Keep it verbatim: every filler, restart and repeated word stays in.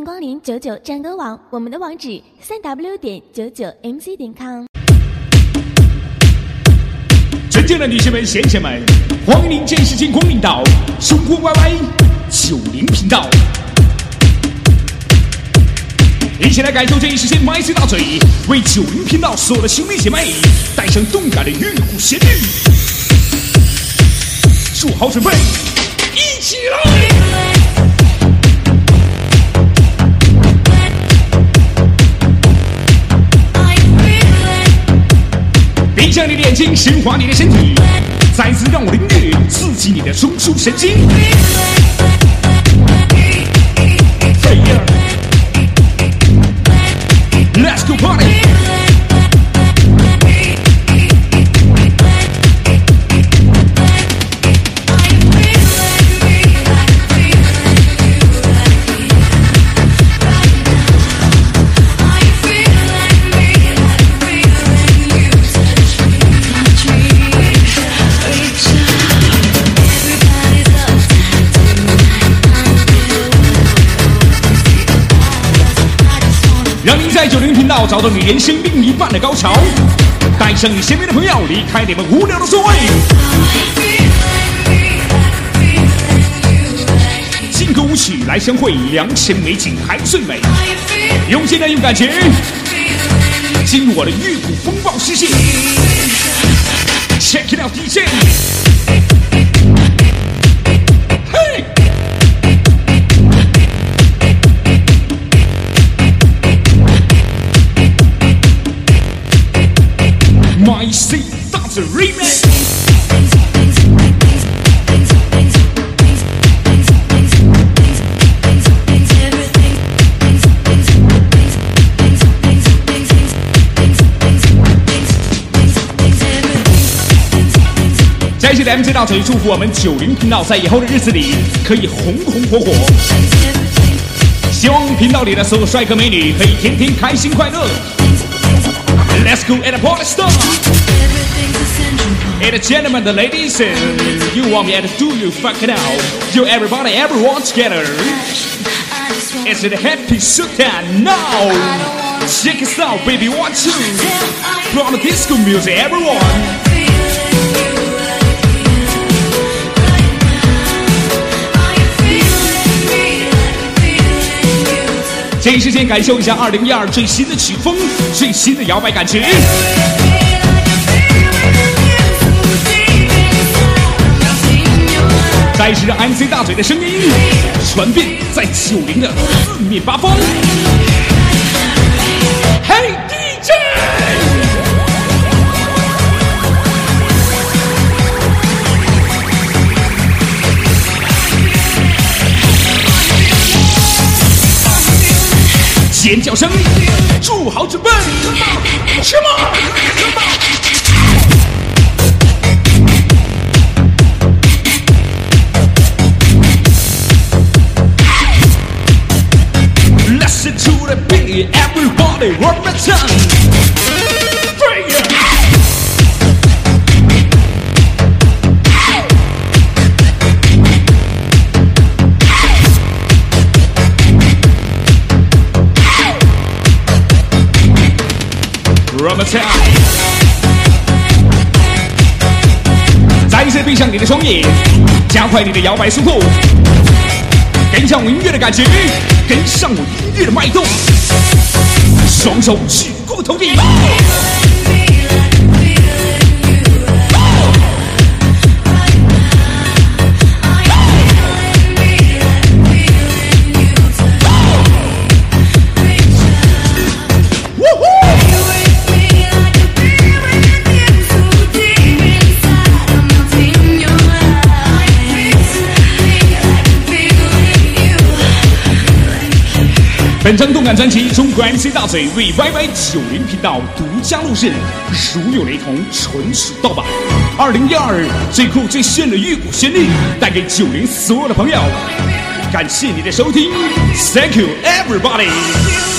光临九九战歌网，我们的网址三 w 点九九 m c 点 com。 尊敬的女士们、先生们，欢迎您这时间光临到生活 Y Y 九零频道，一起来感受这一时间 Y C 大嘴为九零频道所有的兄弟姐妹带上动感的乐鼓旋律，做好准备，一起来！闭上你的眼睛，深化你的身体，再次让我的音乐刺激你的中枢神经。Let's go party！ 让您在九零频道找到你人生另一半的高潮，带上你身边的朋友，离开你们无聊的座位，劲歌舞曲来相会，良辰美景还最美。用现在用感觉进入我的乐鼓风暴世界 ，Check it out D J。My C 大嘴 Remix。在这里 M C 大嘴祝福我们九零频道在以后的日子里可以红红火火，希望频道里的所有帅哥美女可以天天开心快乐。Let's go at the party start. Hey, the gentlemen, the ladies, you want me to do you fuck it out? You everybody, everyone together. It's the happy showtime now. Check it out, baby, one, two. From the disco music, everyone.这一时间感受一下二零一二最新的曲风，最新的摇摆感觉。再是让 M C 大嘴的声音传遍在九零的四面八方。嘿 D J！ 尖叫声，做好准备 ，Come on，Come on。Listen to the beat, everybody, one more time.One more time， 再一次闭上你的双眼，加快你的摇摆速度，跟上我音乐的感觉，跟上我音乐的脉动，双手举过头顶。本张动感专辑中国 M C 大嘴为 Y Y 九零频道独家录制，如有雷同，纯属盗版。二零一二最酷最炫的乐鼓旋律，带给九零所有的朋友。感谢你的收听 ，Thank you everybody。